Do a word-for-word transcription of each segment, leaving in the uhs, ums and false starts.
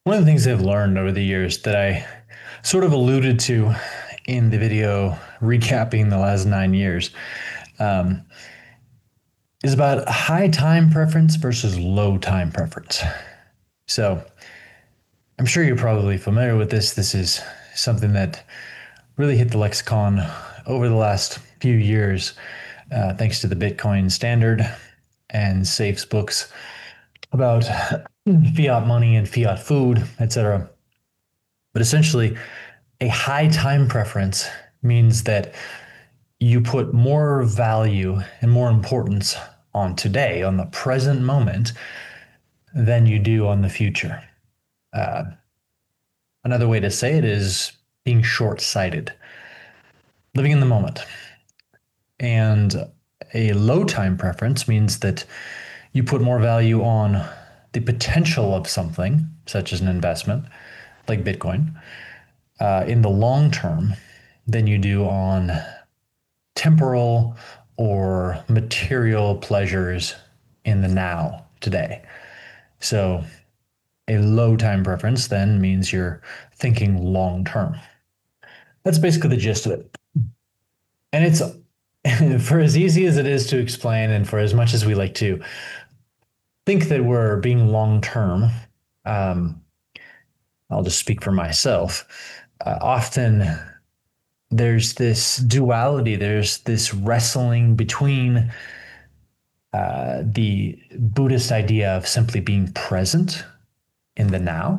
One of the things I've learned over the years that I sort of alluded to in the video recapping the last nine years um, is about high time preference versus low time preference. So I'm sure you're probably familiar with this. This is something that really hit the lexicon over the last few years, uh, thanks to the Bitcoin standard and Safe's books about fiat money and fiat food, et cetera. But essentially, a high time preference means that you put more value and more importance on today, on the present moment, than you do on the future. Uh, Another way to say it is being short sighted, living in the moment. And a low time preference means that you put more value on the potential of something, such as an investment like Bitcoin, uh, in the long term than you do on temporal or material pleasures in the now today. So a low time preference then means you're thinking long term. That's basically the gist of it. And it's for as easy as it is to explain, and for as much as we like to think that we're being long term, um, I'll just speak for myself. Uh, often there's this duality, there's this wrestling between uh, the Buddhist idea of simply being present in the now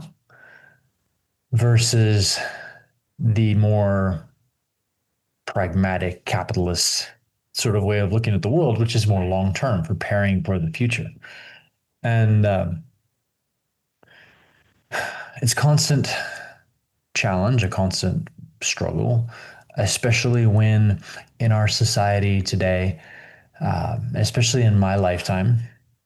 versus the more pragmatic capitalist sort of way of looking at the world, which is more long term, preparing for the future. And um, it's constant challenge, a constant struggle, especially when in our society today, uh, especially in my lifetime,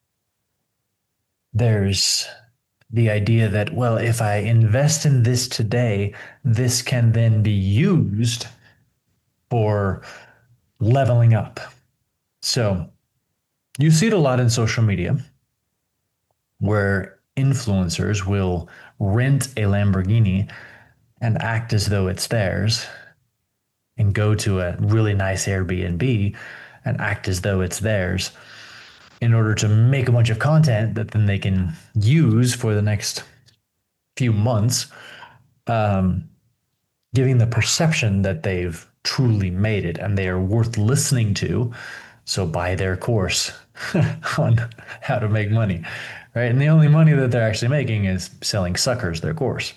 there's the idea that, well, if I invest in this today, this can then be used for leveling up. So you see it a lot in social media where influencers will rent a Lamborghini and act as though it's theirs and go to a really nice Airbnb and act as though it's theirs in order to make a bunch of content that then they can use for the next few months, um, giving the perception that they've truly made it and they are worth listening to. So buy their course on how to make money, right? And the only money that they're actually making is selling suckers their course.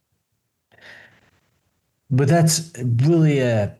But that's really a,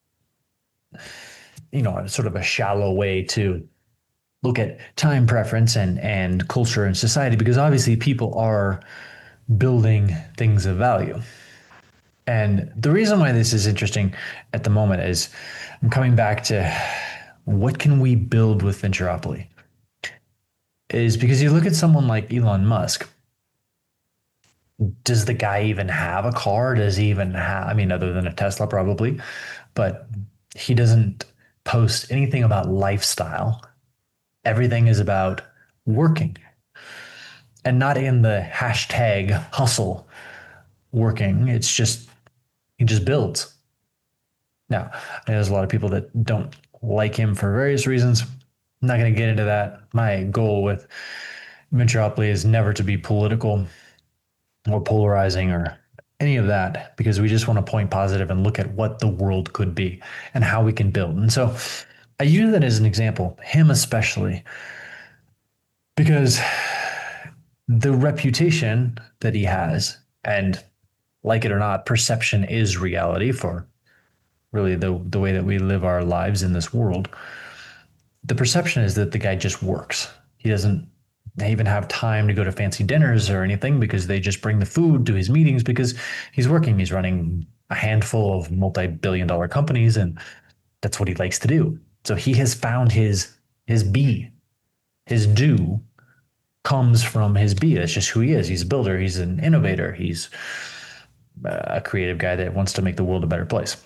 you know, sort of a shallow way to look at time preference and and culture and society, because obviously people are building things of value. And the reason why this is interesting at the moment is I'm coming back to what can we build with Venturopoly? Is because you look at someone like Elon Musk. Does the guy even have a car? Does he even have, I mean, other than a Tesla, probably, but he doesn't post anything about lifestyle. Everything is about working and not in the hashtag hustle working. It's just, he just builds. Now, there's a lot of people that don't like him for various reasons. I'm not going to get into that. My goal with Venturopoly is never to be political or polarizing or any of that, because we just want to point positive and look at what the world could be and how we can build. And so I use that as an example, him especially, because the reputation that he has, and like it or not, perception is reality for really the, the way that we live our lives in this world. The perception is that the guy just works. He doesn't even have time to go to fancy dinners or anything because they just bring the food to his meetings because he's working. He's running a handful of multi-billion dollar companies, and that's what he likes to do. So he has found his his be, his do comes from his be. That's just who he is. He's a builder. He's an innovator. He's a creative guy that wants to make the world a better place.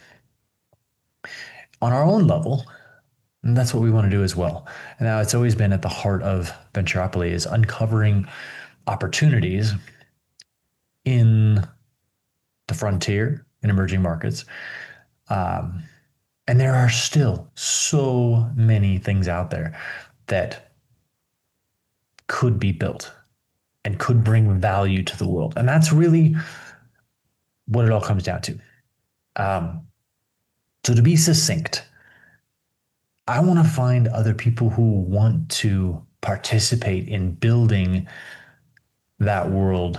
On our own level, and that's what we want to do as well. And now it's always been at the heart of Venturopoly is uncovering opportunities in the frontier in emerging markets. Um, and there are still so many things out there that could be built and could bring value to the world. And that's really what it all comes down to. Um, so, to be succinct, I want to find other people who want to participate in building that world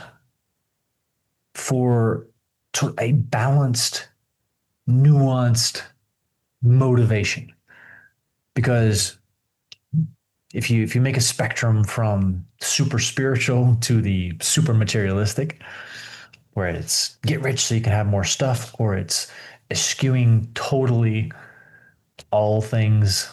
for a balanced, nuanced motivation. Because if you if you make a spectrum from super spiritual to the super materialistic, where it's get rich so you can have more stuff, or it's eschewing totally all things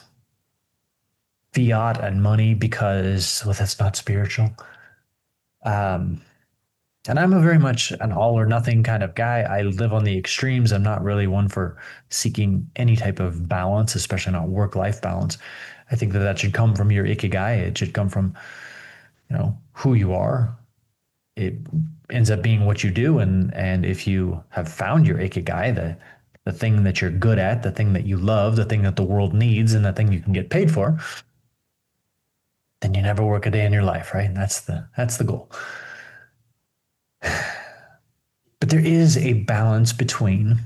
fiat and money because well that's not spiritual. Um, and I'm a very much an all or nothing kind of guy. I live on the extremes. I'm not really one for seeking any type of balance, especially not work life balance. I think that that should come from your ikigai. It should come from, you know, who you are. It ends up being what you do. And, and if you have found your ikigai, the, the thing that you're good at, the thing that you love, the thing that the world needs, and the thing you can get paid for, then you never work a day in your life, right? And that's the, that's the goal. But there is a balance between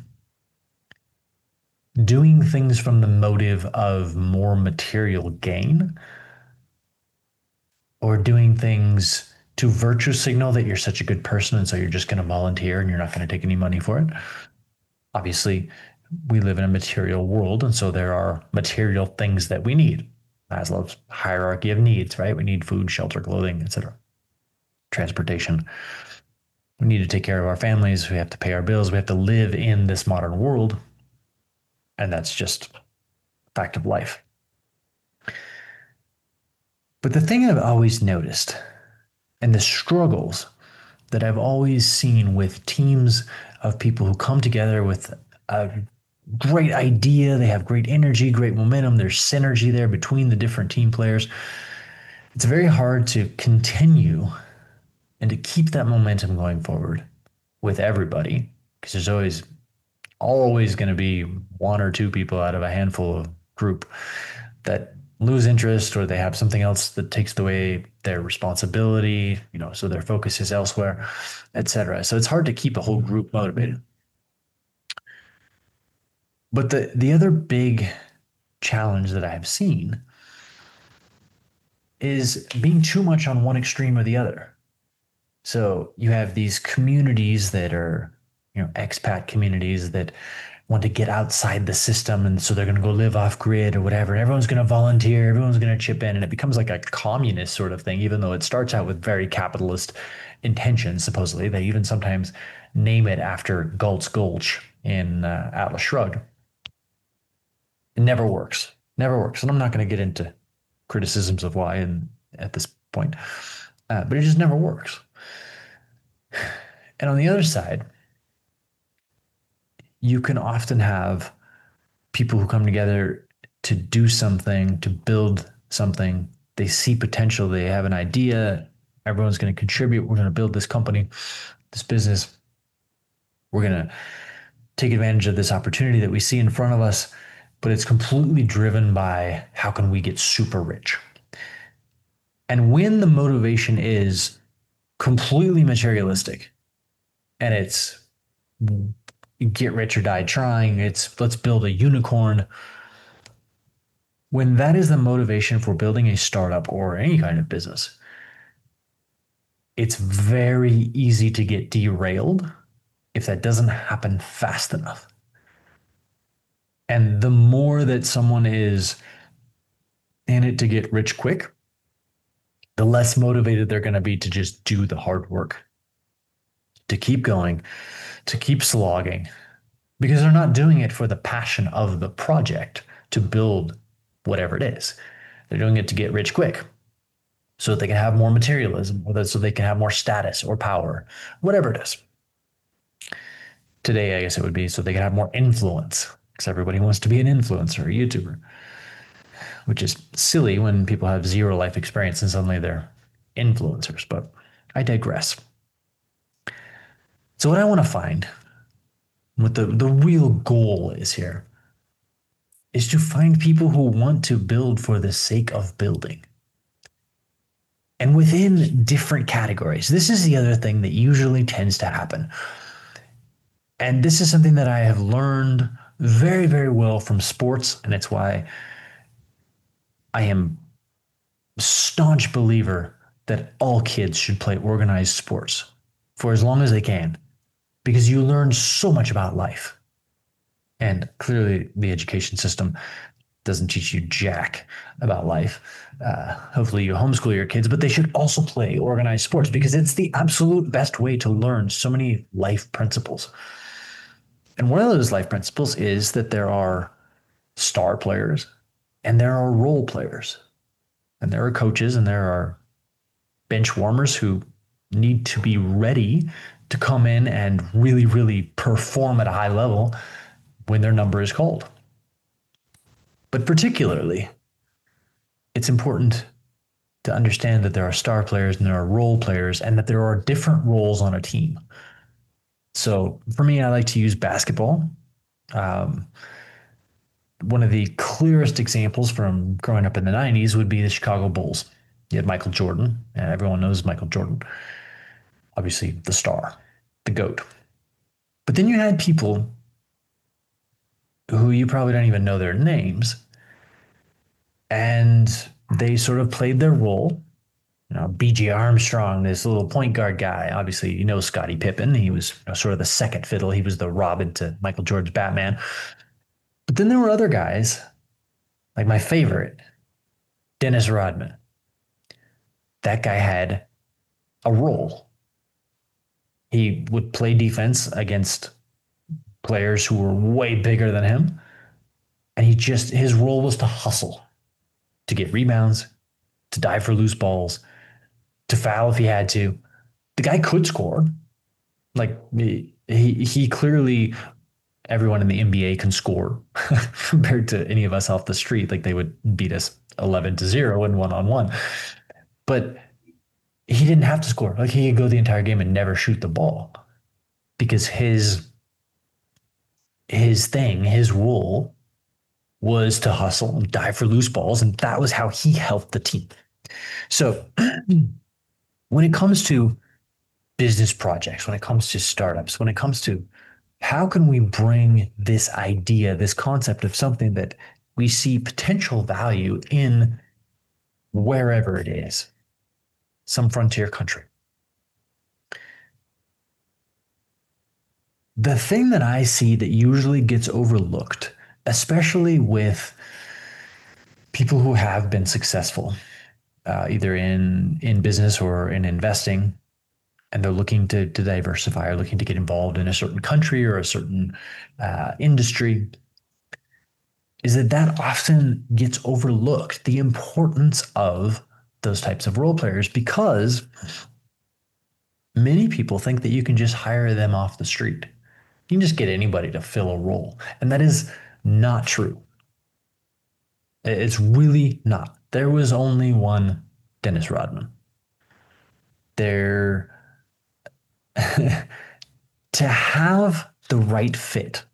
doing things from the motive of more material gain or doing things to virtue signal that you're such a good person and so you're just going to volunteer and you're not going to take any money for it. Obviously, we live in a material world, and so there are material things that we need. Maslow's hierarchy of needs, right? We need food, shelter, clothing, et cetera. Transportation. We need to take care of our families. We have to pay our bills. We have to live in this modern world. And that's just a fact of life. But the thing I've always noticed and the struggles that I've always seen with teams of people who come together with a great idea, they have great energy, great momentum, there's synergy there between the different team players. It's very hard to continue and to keep that momentum going forward with everybody because there's always always going to be one or two people out of a handful of group that lose interest or they have something else that takes away their responsibility, you know, so their focus is elsewhere, et cetera. So it's hard to keep a whole group motivated. But the the other big challenge that I've seen is being too much on one extreme or the other. So you have these communities that are, you know, expat communities that want to get outside the system. And so they're going to go live off grid or whatever. And everyone's going to volunteer. Everyone's going to chip in. And it becomes like a communist sort of thing, even though it starts out with very capitalist intentions, supposedly. They even sometimes name it after Galt's Gulch in uh, Atlas Shrugged. It never works. Never works. And I'm not going to get into criticisms of why and at this point, uh, but it just never works. And on the other side, you can often have people who come together to do something, to build something. They see potential, they have an idea, everyone's going to contribute. We're going to build this company, this business. We're going to take advantage of this opportunity that we see in front of us, but it's completely driven by how can we get super rich? And when the motivation is completely materialistic and it's get rich or die trying, it's let's build a unicorn. When that is the motivation for building a startup or any kind of business, it's very easy to get derailed if that doesn't happen fast enough. And the more that someone is in it to get rich quick, the less motivated they're going to be to just do the hard work, to keep going, to keep slogging, because they're not doing it for the passion of the project to build whatever it is. They're doing it to get rich quick so that they can have more materialism, or that so they can have more status or power, whatever it is. Today, I guess it would be so they can have more influence, because everybody wants to be an influencer, a YouTuber, which is silly when people have zero life experience and suddenly they're influencers. But I digress. So what I want to find, what the, the real goal is here, is to find people who want to build for the sake of building. And within different categories. This is the other thing that usually tends to happen. And this is something that I have learned very, very well from sports. And it's why I am a staunch believer that all kids should play organized sports for as long as they can, because you learn so much about life. And clearly, the education system doesn't teach you jack about life. Uh, hopefully, you homeschool your kids, but they should also play organized sports because it's the absolute best way to learn so many life principles. And one of those life principles is that there are star players and there are role players, and there are coaches and there are bench warmers who need to be ready to come in and really, really perform at a high level when their number is called. But particularly, it's important to understand that there are star players and there are role players and that there are different roles on a team. So for me, I like to use basketball. Um, one of the clearest examples from growing up in the nineties would be the Chicago Bulls. You had Michael Jordan, and everyone knows Michael Jordan, obviously the star, the GOAT. But then you had people who you probably don't even know their names, and they sort of played their role. You know, B J Armstrong, this little point guard guy. Obviously, you know Scottie Pippen. He was, you know, sort of the second fiddle. He was the Robin to Michael Jordan's Batman. But then there were other guys, like my favorite, Dennis Rodman. That guy had a role. He would play defense against players who were way bigger than him. And he just, his role was to hustle, to get rebounds, to dive for loose balls, to foul if he had to. The guy could score. Like he, he clearly, everyone in the N B A can score compared to any of us off the street. Like they would beat us eleven to zero in one on one. But he didn't have to score. Like he could go the entire game and never shoot the ball because his his thing, his role was to hustle and dive for loose balls. And that was how he helped the team. So when it comes to business projects, when it comes to startups, when it comes to how can we bring this idea, this concept of something that we see potential value in wherever it is, some frontier country. The thing that I see that usually gets overlooked, especially with people who have been successful, uh, either in in business or in investing, and they're looking to, to diversify or looking to get involved in a certain country or a certain uh, industry, is that that often gets overlooked, the importance of those types of role players, because many people think that you can just hire them off the street. You can just get anybody to fill a role. And that is not true. It's really not. There was only one Dennis Rodman. There, to have the right fit,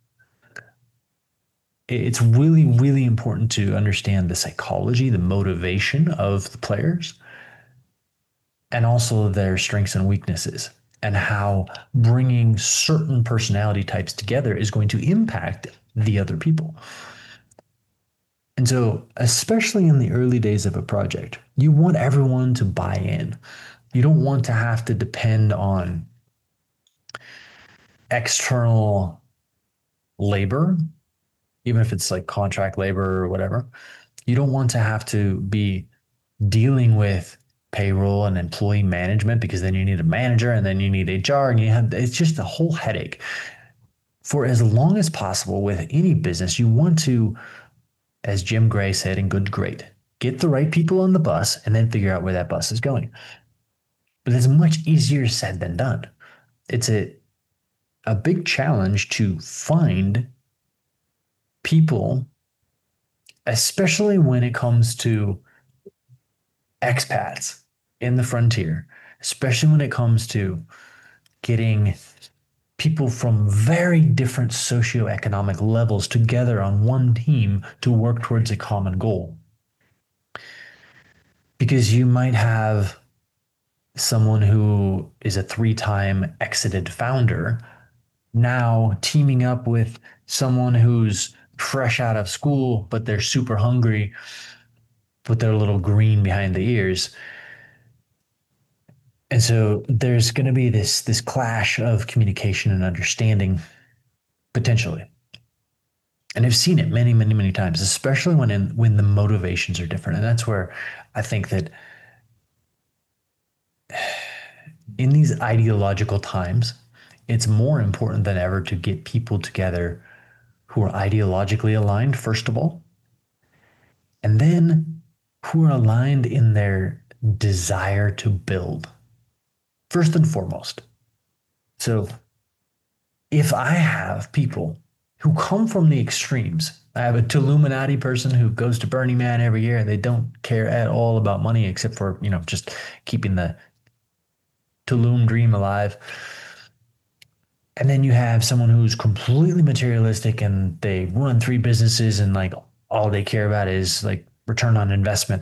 it's really, really important to understand the psychology, the motivation of the players, and also their strengths and weaknesses, and how bringing certain personality types together is going to impact the other people. And so, especially in the early days of a project, you want everyone to buy in. You don't want to have to depend on external labor, even if it's like contract labor or whatever. You don't want to have to be dealing with payroll and employee management, because then you need a manager and then you need H R and you have, it's just a whole headache. For as long as possible with any business, you want to, as Jim Gray said in Good to Great, get the right people on the bus and then figure out where that bus is going. But it's much easier said than done. It's a a big challenge to find people, especially when it comes to expats in the frontier, especially when it comes to getting people from very different socioeconomic levels together on one team to work towards a common goal. Because you might have someone who is a three time exited founder now teaming up with someone who's fresh out of school, but they're super hungry with their little green behind the ears. And so there's going to be this this clash of communication and understanding potentially. And I've seen it many, many, many times, especially when in, when the motivations are different. And that's where I think that in these ideological times, it's more important than ever to get people together who are ideologically aligned, first of all, and then who are aligned in their desire to build, first and foremost. So if I have people who come from the extremes, I have a Illuminati person who goes to Burning Man every year and they don't care at all about money except for, you know, just keeping the Tulum dream alive. And then you have someone who's completely materialistic and they run three businesses and like all they care about is like return on investment.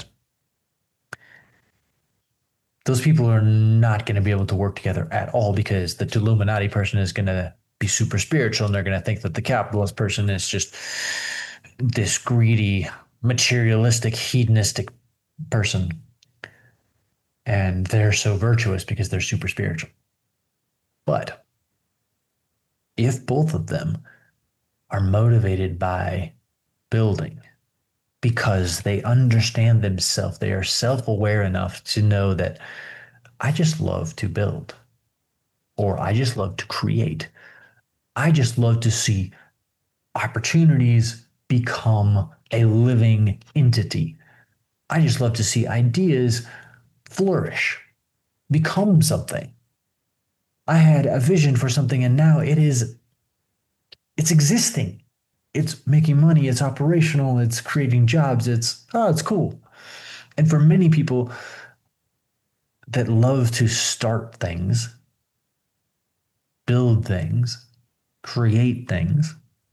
Those people are not going to be able to work together at all because the Illuminati person is going to be super spiritual and they're going to think that the capitalist person is just this greedy, materialistic, hedonistic person. And they're so virtuous because they're super spiritual. But if both of them are motivated by building because they understand themselves, they are self-aware enough to know that I just love to build, or I just love to create. I just love to see opportunities become a living entity. I just love to see ideas flourish, become something. I had a vision for something and now it is, it's existing. It's making money, it's operational, it's creating jobs, it's, oh, it's cool. And for many people that love to start things, build things, create things,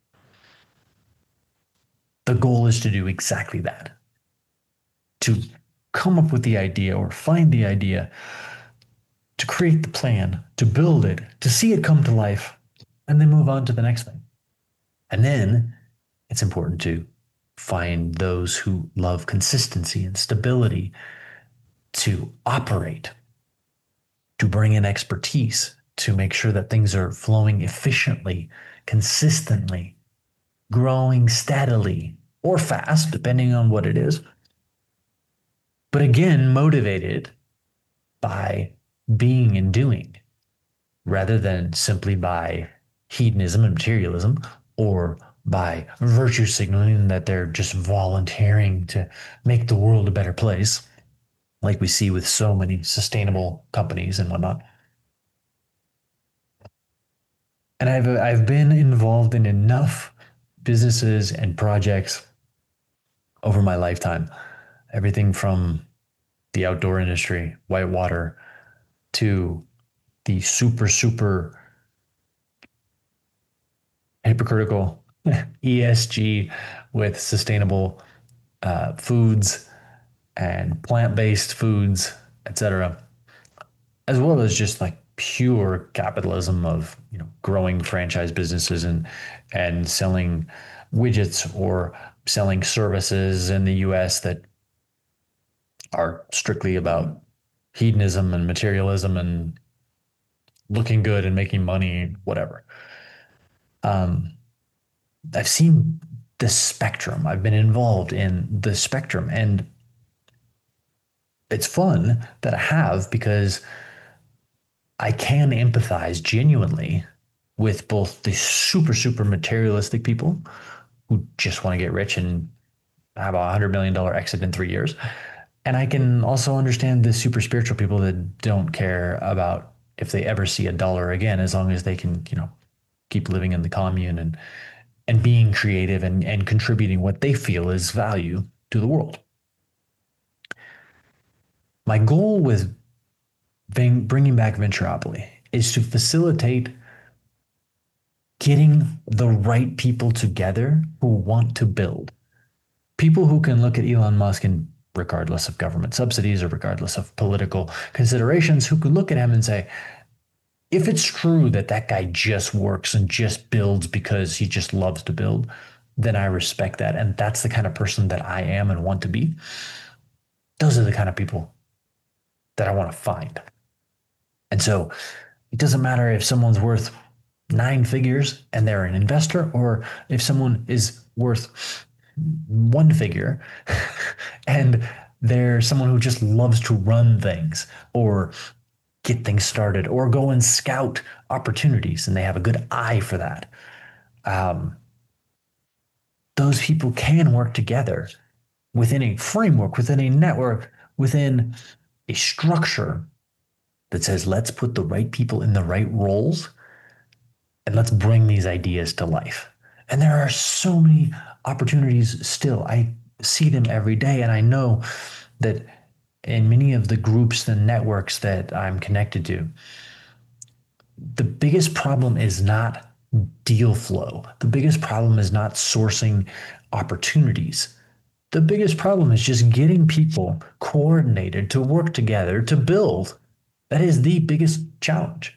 the goal is to do exactly that. To come up with the idea or find the idea, to create the plan, to build it, to see it come to life, and then move on to the next thing. And then it's important to find those who love consistency and stability to operate, to bring in expertise, to make sure that things are flowing efficiently, consistently, growing steadily or fast, depending on what it is. But again, motivated by being and doing rather than simply by hedonism and materialism or by virtue signaling that they're just volunteering to make the world a better place, like we see with so many sustainable companies and whatnot. And I've I've been involved in enough businesses and projects over my lifetime, everything from the outdoor industry, whitewater, to the super, super hypocritical E S G with sustainable uh, foods and plant-based foods, et cetera, as well as just like pure capitalism of you know growing franchise businesses and and selling widgets or selling services in the U S that are strictly about hedonism and materialism and looking good and making money, whatever. Um, I've seen the spectrum. I've been involved in the spectrum, and it's fun that I have because I can empathize genuinely with both the super, super materialistic people who just want to get rich and have a one hundred million dollars exit in three years. And I can also understand the super spiritual people that don't care about if they ever see a dollar again, as long as they can, you know, keep living in the commune and and being creative and, and contributing what they feel is value to the world. My goal with bringing back Venturopoly is to facilitate getting the right people together who want to build. People who can look at Elon Musk and regardless of government subsidies or regardless of political considerations, who can look at him and say, if it's true that that guy just works and just builds because he just loves to build, then I respect that. And that's the kind of person that I am and want to be. Those are the kind of people that I want to find. And so it doesn't matter if someone's worth nine figures and they're an investor, or if someone is worth one figure and they're someone who just loves to run things or get things started or go and scout opportunities and they have a good eye for that. Um, those people can work together within a framework, within a network, within a structure that says, let's put the right people in the right roles and let's bring these ideas to life. And there are so many opportunities still. I see them every day. And I know that in many of the groups and networks that I'm connected to, the biggest problem is not deal flow. The biggest problem is not sourcing opportunities. The biggest problem is just getting people coordinated to work together to build. That is the biggest challenge.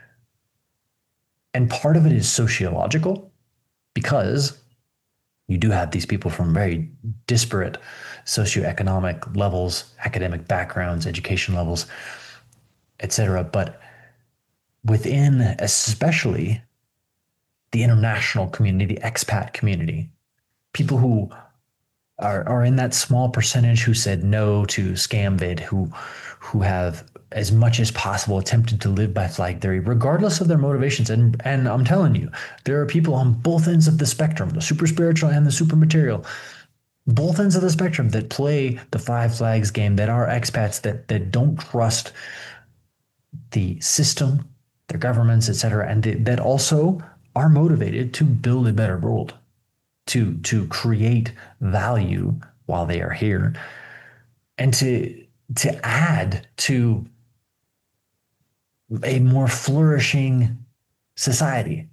And part of it is sociological, because you do have these people from very disparate socioeconomic levels, academic backgrounds, education levels, et cetera. But within especially the international community, the expat community, people who are, are in that small percentage who said no to ScamVid, who who have as much as possible attempted to live by flag theory, regardless of their motivations. And and I'm telling you, there are people on both ends of the spectrum, the super spiritual and the super material, both ends of the spectrum that play the five flags game, that are expats, that that don't trust the system, their governments, et cetera, and that also are motivated to build a better world, to to create value while they are here, and to to add to a more flourishing society.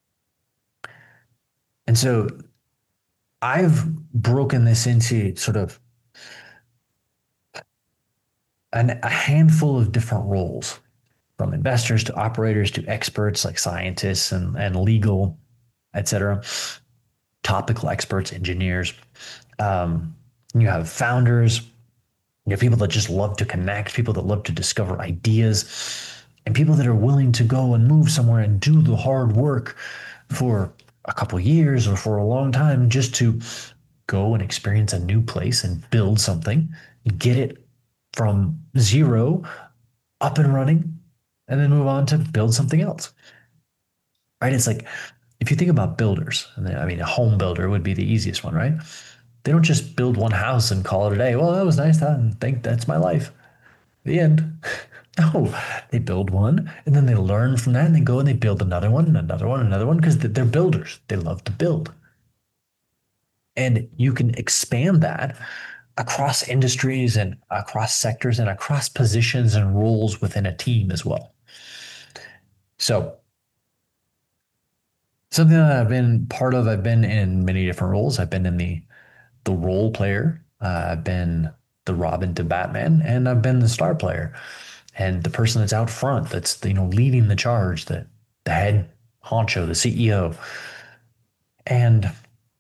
And so I've broken this into sort of an, a handful of different roles, from investors to operators to experts like scientists and, and legal, et cetera, topical experts, engineers. Um, you have founders, you have people that just love to connect, people that love to discover ideas, and people that are willing to go and move somewhere and do the hard work for a couple years or for a long time just to go and experience a new place and build something, get it from zero up and running, and then move on to build something else. Right? It's like, if you think about builders, I mean, a home builder would be the easiest one, right? They don't just build one house and call it a day. Well, that was nice. I think that's my life. The end. No, they build one and then they learn from that and they go and they build another one, and another one, another one, because they're builders. They love to build. And you can expand that across industries and across sectors and across positions and roles within a team as well. So something that I've been part of, I've been in many different roles. I've been in the the role player. Uh, I've been the Robin to Batman, and I've been the star player, and the person that's out front, that's, you know, leading the charge, the the head honcho, the C E O. And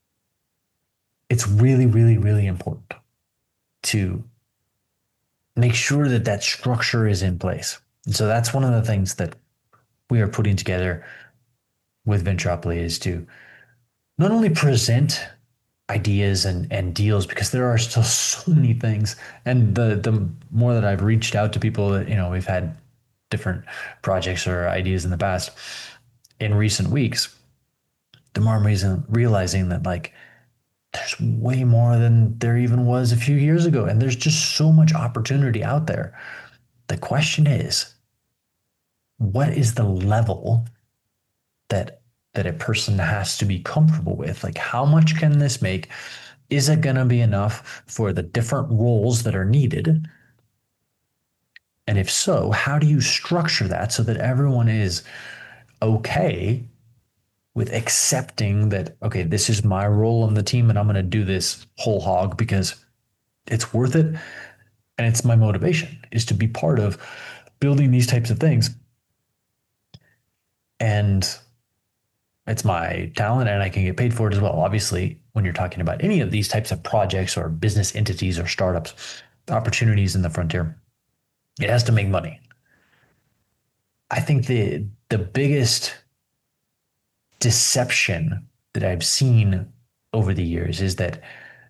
it's really, really, really important to make sure that that structure is in place. And so that's one of the things that we are putting together with Venturopoly, is to not only present ideas and, and deals, because there are still so many things. And the the more that I've reached out to people that, you know, we've had different projects or ideas in the past in recent weeks, the more I'm reason, realizing that, like, there's way more than there even was a few years ago. And there's just so much opportunity out there. The question is, what is the level that that a person has to be comfortable with? Like, how much can this make? Is it going to be enough for the different roles that are needed? And if so, how do you structure that so that everyone is okay with accepting that, okay, this is my role on the team and I'm going to do this whole hog because it's worth it. And it's my motivation is to be part of building these types of things. And it's my talent and I can get paid for it as well. Obviously, when you're talking about any of these types of projects or business entities or startups, opportunities in the frontier, it has to make money. I think the the biggest deception that I've seen over the years is that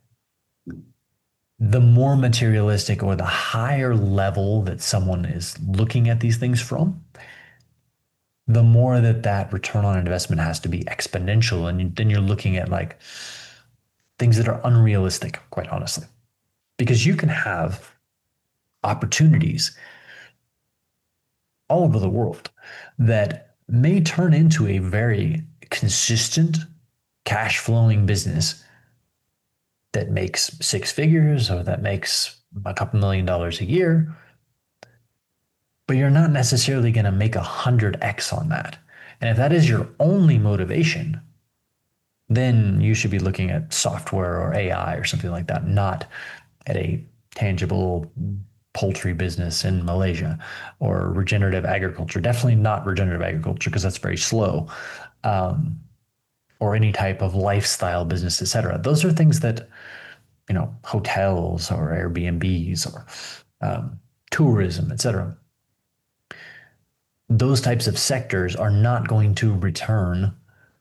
the more materialistic or the higher level that someone is looking at these things from, the more that that return on investment has to be exponential. And then you're looking at like things that are unrealistic, quite honestly, because you can have opportunities all over the world that may turn into a very consistent cash flowing business that makes six figures or that makes a couple million dollars a year, but you're not necessarily going to make a one hundred x on that. And if that is your only motivation, then you should be looking at software or A I or something like that, not at a tangible poultry business in Malaysia or regenerative agriculture. Definitely not regenerative agriculture because that's very slow. Um, or any type of lifestyle business, et cetera. Those are things that, you know, hotels or Airbnbs or um, tourism, et cetera. Those types of sectors are not going to return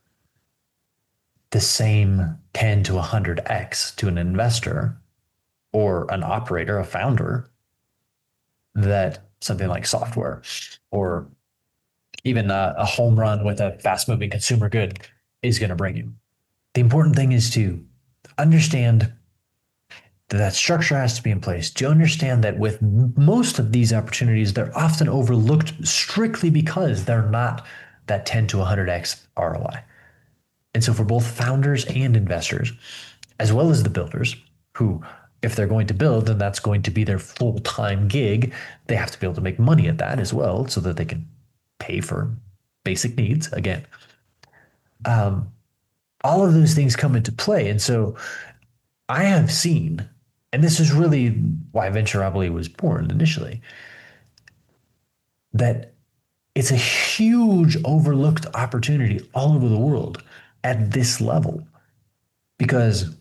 the same ten to one hundred x to an investor or an operator, a founder, that something like software or even a, a home run with a fast moving consumer good is going to bring you. The important thing is to understand that that structure has to be in place. To understand that with most of these opportunities, they're often overlooked strictly because they're not that ten to one hundred x R O I. And so for both founders and investors, as well as the builders, who, if they're going to build, then that's going to be their full-time gig, they have to be able to make money at that as well so that they can pay for basic needs again. Um, all of those things come into play. And so I have seen, and this is really why Venturably was born initially, that it's a huge overlooked opportunity all over the world at this level because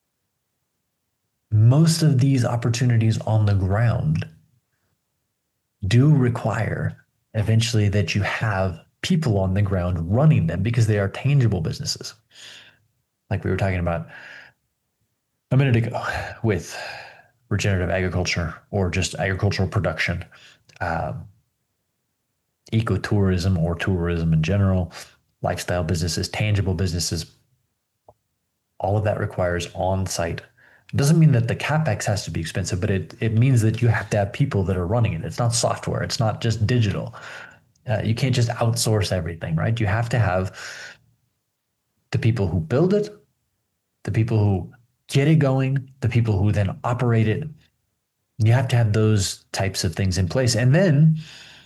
most of these opportunities on the ground do require eventually that you have people on the ground running them because they are tangible businesses. Like we were talking about a minute ago with regenerative agriculture or just agricultural production, um, ecotourism or tourism in general, lifestyle businesses, tangible businesses. All of that requires on-site. It doesn't mean that the capex has to be expensive, but it, it means that you have to have people that are running it. It's not software. It's not just digital. Uh, you can't just outsource everything, right? You have to have the people who build it, the people who get it going, the people who then operate it. You have to have those types of things in place. And then,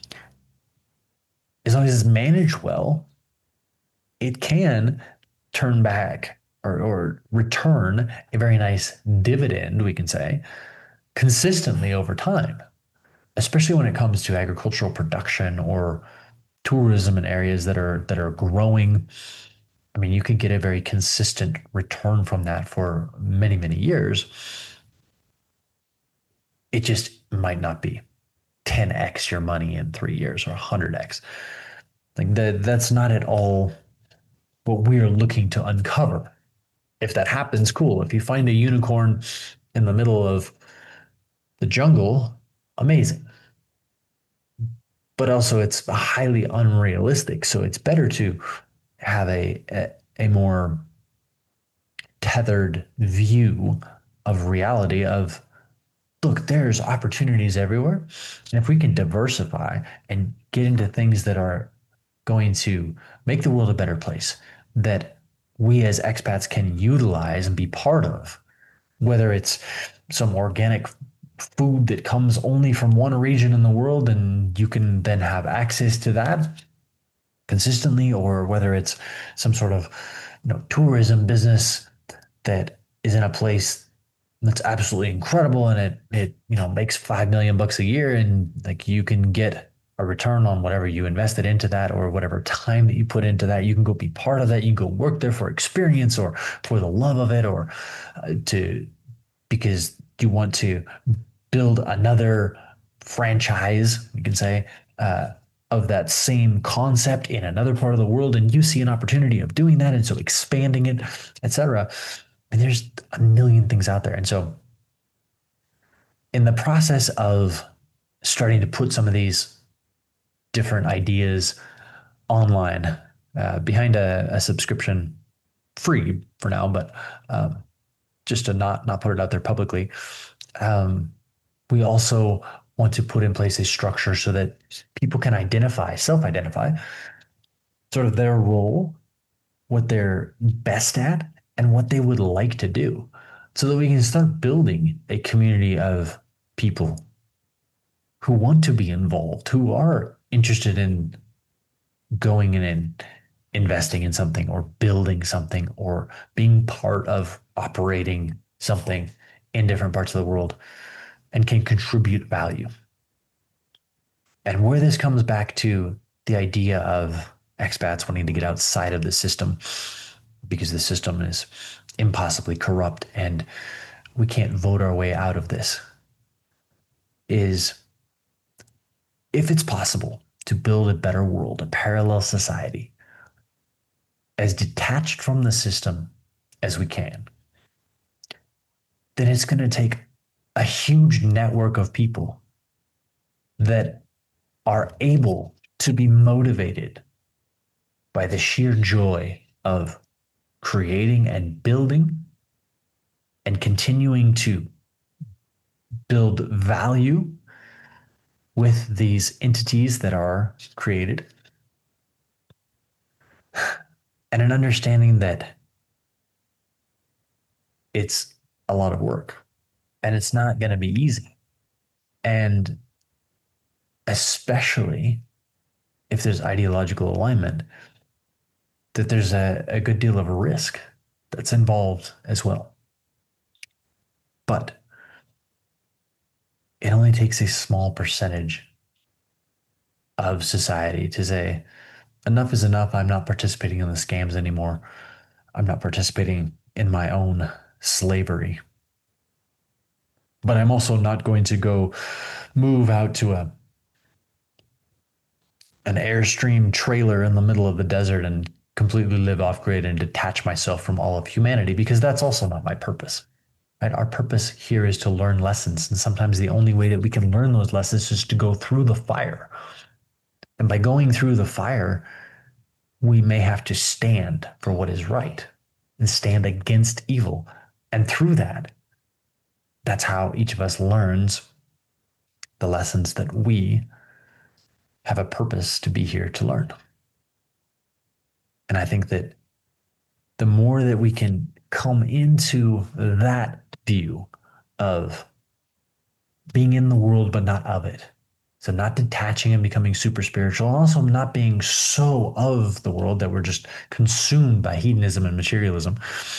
as long as it's managed well, it can turn back or, or return a very nice dividend, we can say, consistently over time, especially when it comes to agricultural production or tourism in areas that are that are growing. I mean, you can get a very consistent return from that for many, many years. It just might not be ten x your money in three years or one hundred x. Like that, that's not at all what we're looking to uncover. If that happens, cool. If you find a unicorn in the middle of the jungle, amazing. But also, it's highly unrealistic. So it's better to have a, a, a more tethered view of reality of, look, there's opportunities everywhere. And if we can diversify and get into things that are going to make the world a better place, that we as expats can utilize and be part of, whether it's some organic food that comes only from one region in the world and you can then have access to that, consistently, or whether it's some sort of, you know, tourism business that is in a place that's absolutely incredible, and it it you know makes five million bucks a year, and like you can get a return on whatever you invested into that, or whatever time that you put into that. You can go be part of that. You can go work there for experience, or for the love of it, or uh, to because you want to build another franchise, you can say, uh, of that same concept in another part of the world, and you see an opportunity of doing that, and so expanding it, et cetera. And there's a million things out there. And so, in the process of starting to put some of these different ideas online uh, behind a, a subscription, free for now, but um, just to not not put it out there publicly, um, we also want to put in place a structure so that people can identify, self-identify, sort of their role, what they're best at, and what they would like to do, so that we can start building a community of people who want to be involved, who are interested in going in and investing in something, or building something, or being part of operating something in different parts of the world, and can contribute value. And where this comes back to the idea of expats wanting to get outside of the system because the system is impossibly corrupt and we can't vote our way out of this, is if it's possible to build a better world, a parallel society, as detached from the system as we can, then it's going to take a huge network of people that are able to be motivated by the sheer joy of creating and building and continuing to build value with these entities that are created, and an understanding that it's a lot of work and it's not going to be easy. And especially if there's ideological alignment, that there's a, a good deal of risk that's involved as well. But it only takes a small percentage of society to say, enough is enough. I'm not participating in the scams anymore. I'm not participating in my own slavery. But I'm also not going to go move out to a an Airstream trailer in the middle of the desert and completely live off grid and detach myself from all of humanity, because that's also not my purpose. Right? Our purpose here is to learn lessons. And sometimes the only way that we can learn those lessons is to go through the fire. And by going through the fire, we may have to stand for what is right and stand against evil. And through that, that's how each of us learns the lessons that we have a purpose to be here to learn. And I think that the more that we can come into that view of being in the world but not of it, so not detaching and becoming super spiritual, and also not being so of the world that we're just consumed by hedonism and materialism,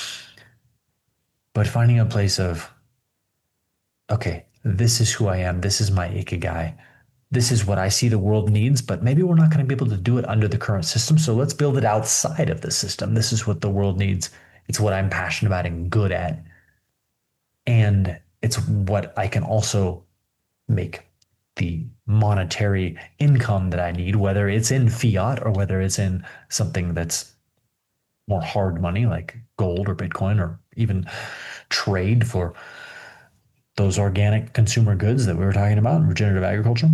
but finding a place of, okay, this is who I am, this is my ikigai, this is what I see the world needs, but maybe we're not going to be able to do it under the current system. So let's build it outside of the system. This is what the world needs. It's what I'm passionate about and good at. And it's what I can also make the monetary income that I need, whether it's in fiat or whether it's in something that's more hard money like gold or Bitcoin, or even trade for those organic consumer goods that we were talking about, regenerative agriculture.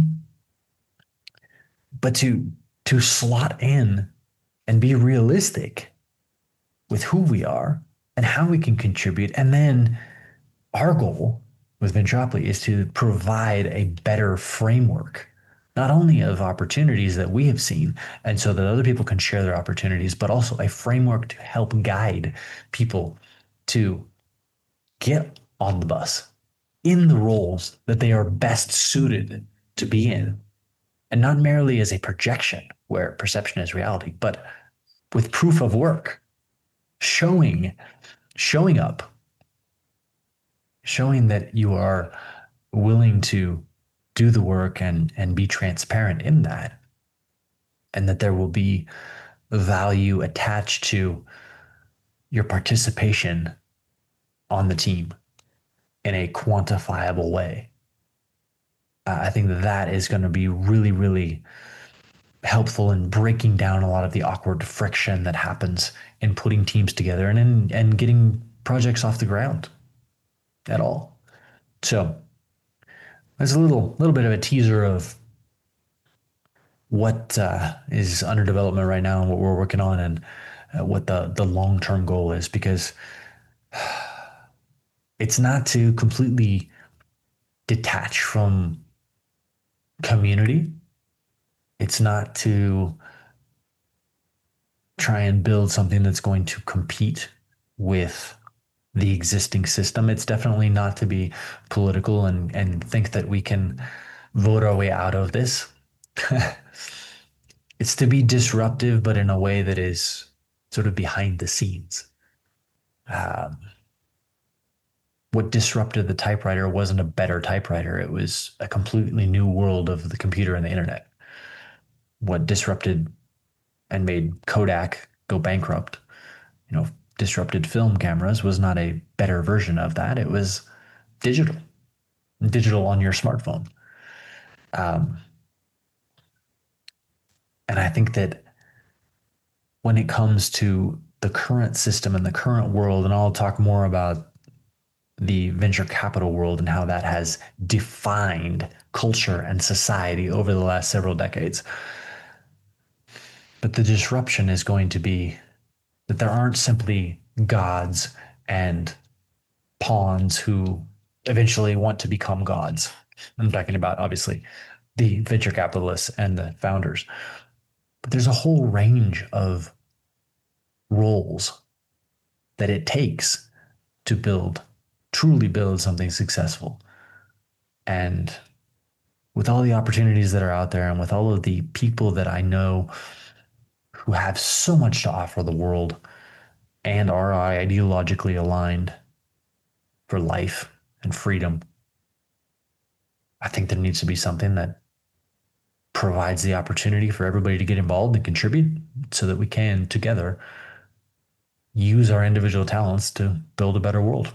But to to slot in and be realistic with who we are and how we can contribute. And then our goal with Ventropoly is to provide a better framework, not only of opportunities that we have seen, and so that other people can share their opportunities, but also a framework to help guide people to get on the bus in the roles that they are best suited to be in. and not merely as a projection where perception is reality, but with proof of work, showing, showing up, showing that you are willing to do the work and and be transparent in that, and that there will be value attached to your participation on the team in a quantifiable way. Uh, I think that that is going to be really, really helpful in breaking down a lot of the awkward friction that happens in putting teams together and in, and getting projects off the ground at all. So there's a little little bit of a teaser of what uh, is under development right now and what we're working on, and uh, what the the long term goal is, because it's not to completely detach from community. It's not to try and build something that's going to compete with the existing system. It's definitely not to be political and, and think that we can vote our way out of this. It's to be disruptive, but in a way that is sort of behind the scenes. Um, what disrupted the typewriter wasn't a better typewriter. It was a completely new world of the computer and the internet. What disrupted and made Kodak go bankrupt, you know, disrupted film cameras, was not a better version of that. It was digital, digital on your smartphone. Um, and I think that when it comes to the current system and the current world, and I'll talk more about the venture capital world and how that has defined culture and society over the last several decades. But the disruption is going to be that there aren't simply gods and pawns who eventually want to become gods. I'm talking about, obviously, the venture capitalists and the founders. But there's a whole range of roles that it takes to build, truly build something successful. And with all the opportunities that are out there, and with all of the people that I know who have so much to offer the world and are ideologically aligned for life and freedom, I think there needs to be something that provides the opportunity for everybody to get involved and contribute, so that we can together use our individual talents to build a better world.